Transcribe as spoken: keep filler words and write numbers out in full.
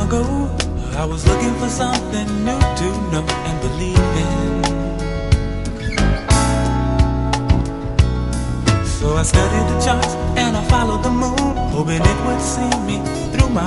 ago, I was looking for something new to know and believe in. So I studied the charts and I followed the moon, hoping it would see me through my